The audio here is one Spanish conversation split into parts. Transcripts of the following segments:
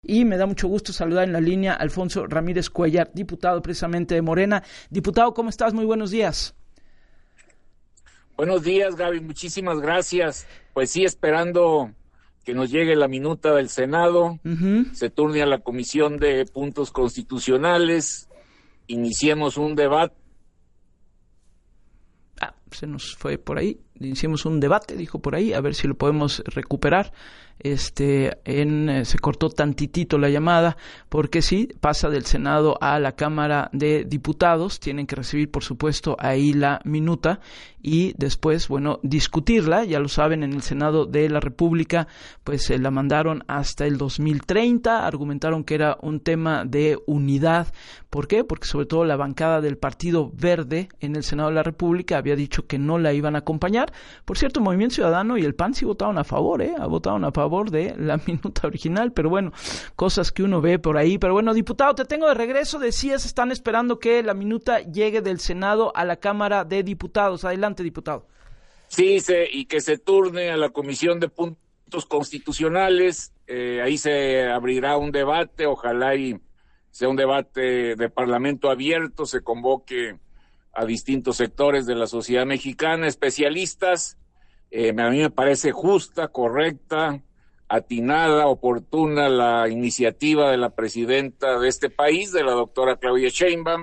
y me da mucho gusto saludar en la línea a Alfonso Ramírez Cuéllar, diputado precisamente de Morena. Diputado, ¿cómo estás? Muy buenos días. Buenos días, Gaby, muchísimas gracias. Pues sí, esperando que nos llegue la minuta del Senado, se turne a la Comisión de Puntos Constitucionales, iniciemos un debate. Se nos fue por ahí, iniciamos un debate, dijo por ahí, a ver si lo podemos recuperar. Se cortó tantitito la llamada, porque sí, pasa del Senado a la Cámara de Diputados, tienen que recibir, por supuesto, ahí la minuta y después, discutirla. Ya lo saben, en el Senado de la República, pues la mandaron hasta el 2030, argumentaron que era un tema de unidad. ¿Por qué? Porque sobre todo la bancada del Partido Verde en el Senado de la República había dicho que no la iban a acompañar. Por cierto, Movimiento Ciudadano y el PAN sí votaron a favor, votaron a favor de la minuta original, pero cosas que uno ve por ahí. Pero diputado, te tengo de regreso. Decías, están esperando que la minuta llegue del Senado a la Cámara de Diputados. Adelante, diputado. Sí, y que se turne a la Comisión de Puntos Constitucionales. Ahí se abrirá un debate, ojalá y sea un debate de parlamento abierto, se convoque a distintos sectores de la sociedad mexicana, especialistas. A mí me parece justa, correcta, atinada, oportuna la iniciativa de la presidenta de este país, de la doctora Claudia Sheinbaum.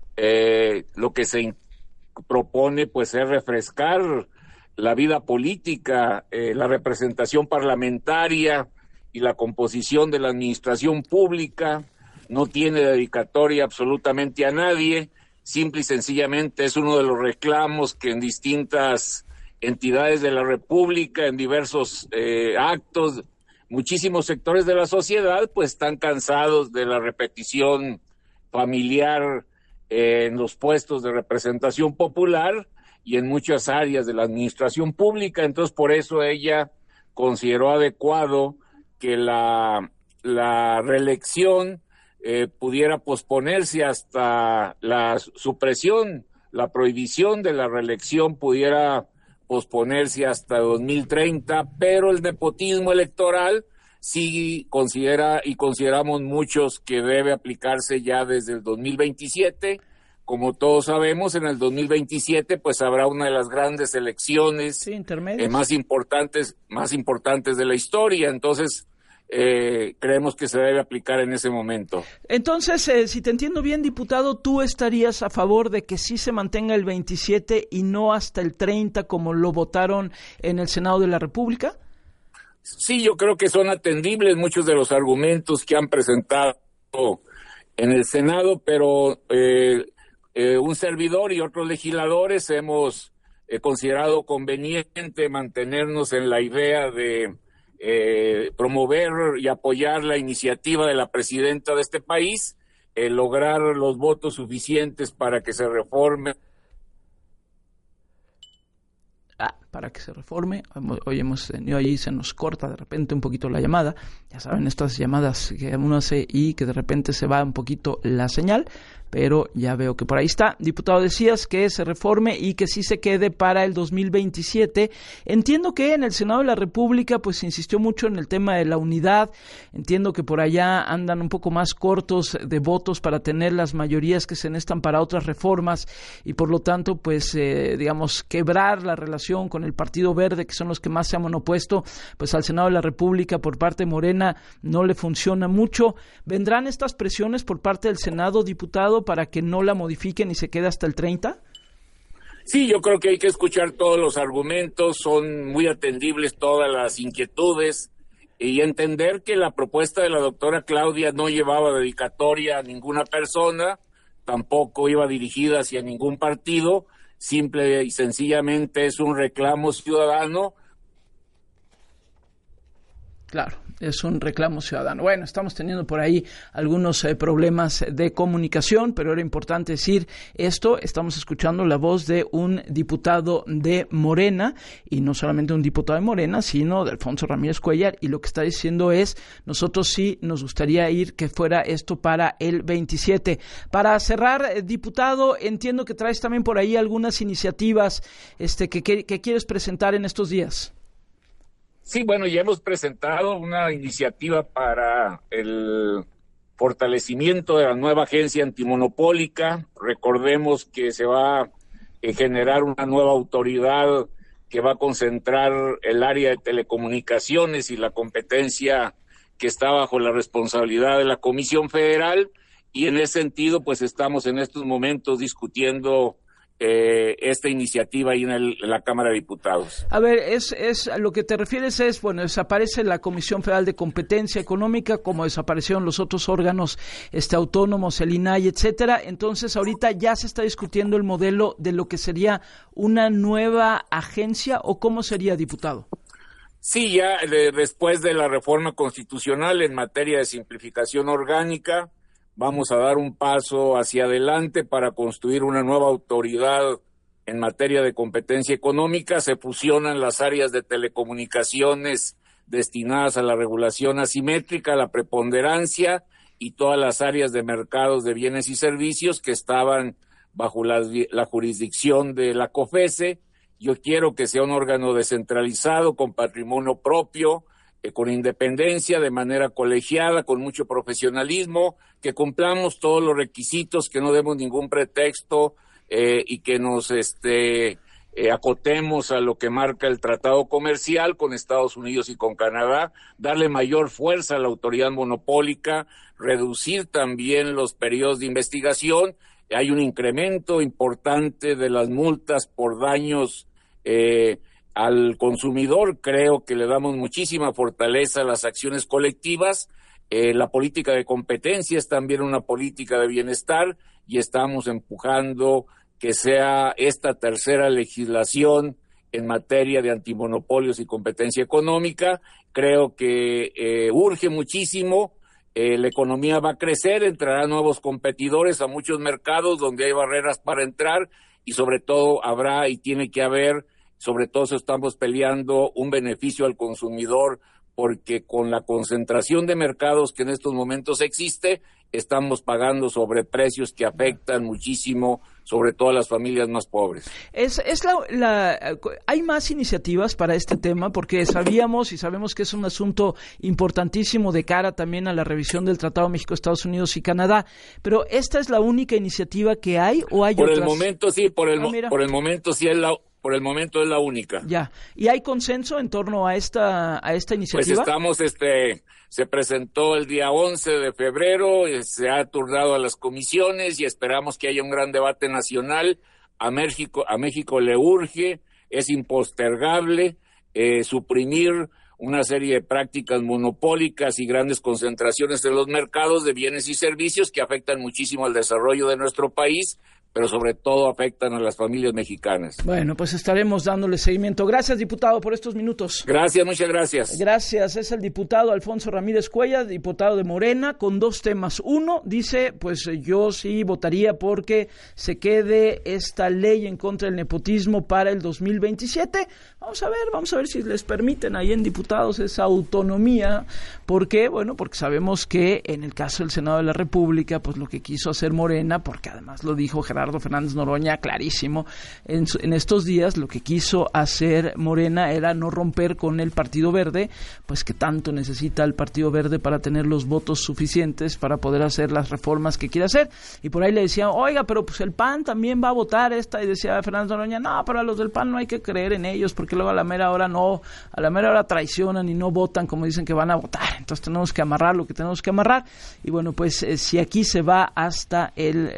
Lo que se propone pues es refrescar la vida política, la representación parlamentaria y la composición de la administración pública. No tiene dedicatoria absolutamente a nadie, simple y sencillamente es uno de los reclamos que en distintas entidades de la República, en diversos actos, muchísimos sectores de la sociedad pues están cansados de la repetición familiar en los puestos de representación popular y en muchas áreas de la administración pública. Entonces, por eso ella consideró adecuado que la reelección pudiera posponerse hasta la supresión, la prohibición de la reelección pudiera posponerse hasta 2030, pero el nepotismo electoral sí consideramos muchos que debe aplicarse ya desde el 2027. Como todos sabemos, en el 2027 pues habrá una de las grandes elecciones más importantes de la historia. Entonces, creemos que se debe aplicar en ese momento. Entonces, si te entiendo bien, diputado, ¿tú estarías a favor de que sí se mantenga el 27 y no hasta el 30 como lo votaron en el Senado de la República? Sí, yo creo que son atendibles muchos de los argumentos que han presentado en el Senado, pero un servidor y otros legisladores hemos considerado conveniente mantenernos en la idea de promover y apoyar la iniciativa de la presidenta de este país, lograr los votos suficientes para que se reforme. Para que se reforme. Hoy hemos tenido ahí, se nos corta de repente un poquito la llamada. Ya saben, estas llamadas que uno hace y que de repente se va un poquito la señal, pero ya veo que por ahí está. Diputado, decías que se reforme y que sí se quede para el 2027. Entiendo que en el Senado de la República pues se insistió mucho en el tema de la unidad. Entiendo que por allá andan un poco más cortos de votos para tener las mayorías que se necesitan para otras reformas y por lo tanto pues quebrar la relación con el Partido Verde, que son los que más se han opuesto pues al Senado de la República por parte de Morena, no le funciona mucho. ¿Vendrán estas presiones por parte del Senado, diputado, para que no la modifiquen y se quede hasta el 30? Sí, yo creo que hay que escuchar todos los argumentos, son muy atendibles todas las inquietudes y entender que la propuesta de la doctora Claudia no llevaba dedicatoria a ninguna persona, tampoco iba dirigida hacia ningún partido, simple y sencillamente es un reclamo ciudadano. Claro, es un reclamo ciudadano. Bueno, estamos teniendo por ahí algunos problemas de comunicación, pero era importante decir esto. Estamos escuchando la voz de un diputado de Morena, y no solamente un diputado de Morena, sino de Alfonso Ramírez Cuéllar, y lo que está diciendo es, nosotros sí nos gustaría que fuera esto para el 27. Para cerrar, diputado, entiendo que traes también por ahí algunas iniciativas que quieres presentar en estos días. Sí, bueno, ya hemos presentado una iniciativa para el fortalecimiento de la nueva agencia antimonopólica. Recordemos que se va a generar una nueva autoridad que va a concentrar el área de telecomunicaciones y la competencia que está bajo la responsabilidad de la Comisión Federal, y en ese sentido pues estamos en estos momentos discutiendo esta iniciativa ahí en la Cámara de Diputados. A ver, a lo que te refieres es, bueno, desaparece la Comisión Federal de Competencia Económica, como desaparecieron los otros órganos autónomos, el INAI, etcétera. Entonces, ahorita ya se está discutiendo el modelo de lo que sería una nueva agencia, ¿o cómo sería, diputado? Sí, ya después de la reforma constitucional en materia de simplificación orgánica, vamos a dar un paso hacia adelante para construir una nueva autoridad en materia de competencia económica. Se fusionan las áreas de telecomunicaciones destinadas a la regulación asimétrica, la preponderancia, y todas las áreas de mercados de bienes y servicios que estaban bajo la jurisdicción de la COFESE. Yo quiero que sea un órgano descentralizado, con patrimonio propio, con independencia, de manera colegiada, con mucho profesionalismo, que cumplamos todos los requisitos, que no demos ningún pretexto y que nos acotemos a lo que marca el tratado comercial con Estados Unidos y con Canadá, darle mayor fuerza a la autoridad monopólica, reducir también los periodos de investigación. Hay un incremento importante de las multas por daños al consumidor. Creo que le damos muchísima fortaleza a las acciones colectivas. La política de competencia es también una política de bienestar, y estamos empujando que sea esta tercera legislación en materia de antimonopolios y competencia económica. Creo que urge muchísimo. La economía va a crecer, entrarán nuevos competidores a muchos mercados donde hay barreras para entrar, y sobre todo habrá y tiene que haber, sobre todo estamos peleando un beneficio al consumidor, porque con la concentración de mercados que en estos momentos existe, estamos pagando sobreprecios que afectan muchísimo, sobre todo a las familias más pobres. ¿Hay más iniciativas para este tema? Porque sabemos que es un asunto importantísimo de cara también a la revisión del Tratado México, Estados Unidos y Canadá, pero ¿esta es la única iniciativa que hay o hay otras? Por el momento sí, por el momento sí es por el momento es la única. Ya. ¿Y hay consenso en torno a esta iniciativa? Pues estamos, se presentó el día 11 de febrero, se ha turnado a las comisiones y esperamos que haya un gran debate nacional. A México le urge, es impostergable suprimir una serie de prácticas monopólicas y grandes concentraciones en los mercados de bienes y servicios que afectan muchísimo al desarrollo de nuestro país, pero sobre todo afectan a las familias mexicanas. Bueno, pues estaremos dándole seguimiento. Gracias, diputado, por estos minutos. Gracias, muchas gracias. Gracias. Es el diputado Alfonso Ramírez Cuellar, diputado de Morena, con dos temas. Uno, dice, pues yo sí votaría porque se quede esta ley en contra del nepotismo para el 2027. Vamos a ver si les permiten ahí en diputados esa autonomía. ¿Por qué? Bueno, porque sabemos que en el caso del Senado de la República, pues lo que quiso hacer Morena, porque además lo dijo Gerardo Fernández Noroña clarísimo en estos días, lo que quiso hacer Morena era no romper con el Partido Verde, pues que tanto necesita el Partido Verde para tener los votos suficientes para poder hacer las reformas que quiere hacer. Y por ahí le decían, oiga, pero pues el PAN también va a votar esta, y decía Fernández Noroña, no, pero a los del PAN no hay que creer en ellos, porque luego a la mera hora traicionan y no votan como dicen que van a votar. Entonces tenemos que amarrar lo que tenemos que amarrar. Y bueno, pues si aquí se va hasta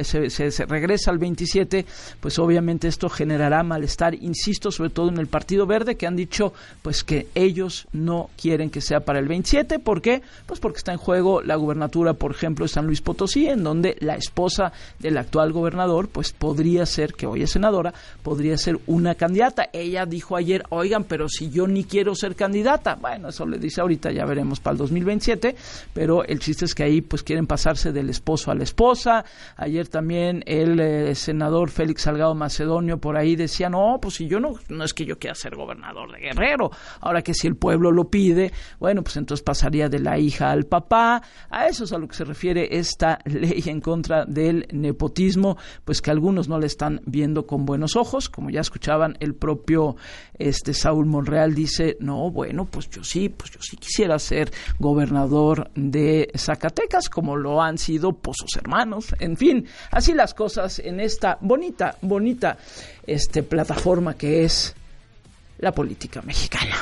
se regresa al 27, pues obviamente esto generará malestar, insisto, sobre todo en el Partido Verde, que han dicho pues que ellos no quieren que sea para el 27. ¿Por qué? Pues porque está en juego la gubernatura, por ejemplo, de San Luis Potosí, en donde la esposa del actual gobernador, pues podría ser, que hoy es senadora, podría ser una candidata. Ella dijo ayer, oigan, pero si yo ni quiero ser candidata. Bueno, eso le dice ahorita, ya veremos para el 2027, pero el chiste es que ahí pues quieren pasarse del esposo a la esposa. Ayer también el el senador Félix Salgado Macedonio por ahí decía, no, pues si yo no es que yo quiera ser gobernador de Guerrero, ahora que si el pueblo lo pide, bueno, pues entonces pasaría de la hija al papá. A eso es a lo que se refiere esta ley en contra del nepotismo, pues que algunos no le están viendo con buenos ojos. Como ya escuchaban, el propio Saúl Monreal dice, no, bueno, pues yo sí quisiera ser gobernador de Zacatecas, como lo han sido pues sus hermanos. En fin, así las cosas en esta bonita plataforma que es la política mexicana.